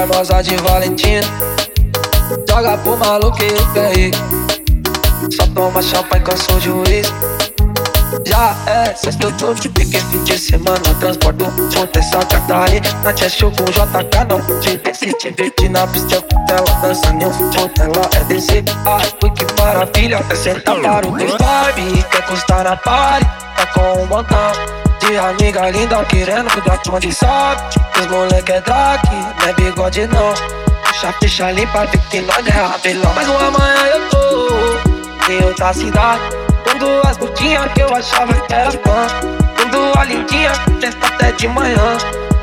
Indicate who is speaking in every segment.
Speaker 1: charmosa de Valentina, joga pro maluco e aí. Só toma champanhe com seu juiz. Já é sexta, eu tô de pique, fim de semana transporto junto essa Catarina. Na Cheshire com JK não te desce, te divertir na pista com ela dançando, junto ela é descer. Ai, ui, que maravilha, até sentar para o teu vibe. Quer custar na party, tá com um montão de amiga linda querendo cuidar de onde sabe. Os moleque é drag, não é bigode não. Puxa a ficha limpa, vê que nós é rabelão. Mas amanhã eu tô em outra cidade, com duas putinhas que eu achava que era fã, com duas lindinhas, festa até de manhã.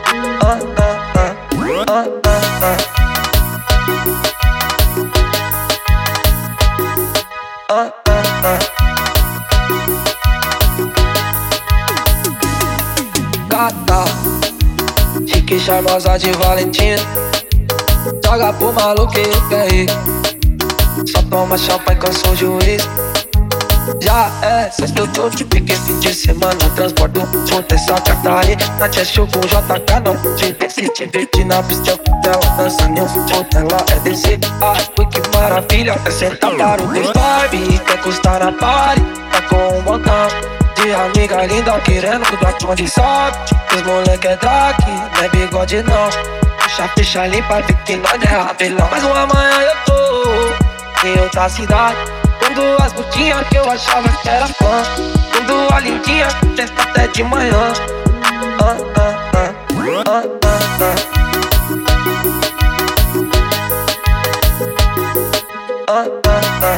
Speaker 1: Gata, chique charmosa de Valentina, joga pro maluco e aí. Só toma champanhe com seu juiz. Já é sexta, eu tô de pique, fim de semana transporto junto essa Catarina. Na Cheshire com JK não te desce, te divertir na pista com ela dançando, junto ela é descer. Ai, ui, que maravilha, até sentar para o teu vibe. Quer custar na party, tá com um montão de amiga linda querendo cuidar de onde sabe. Os moleque é drag, não é bigode não. Puxa a ficha limpa, vê que nós é rabelão. Mas amanhã eu tô em outra cidade, com duas putinhas que eu achava que era fã, com duas lindinhas, festa até de manhã.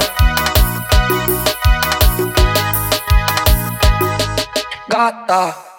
Speaker 1: Gata.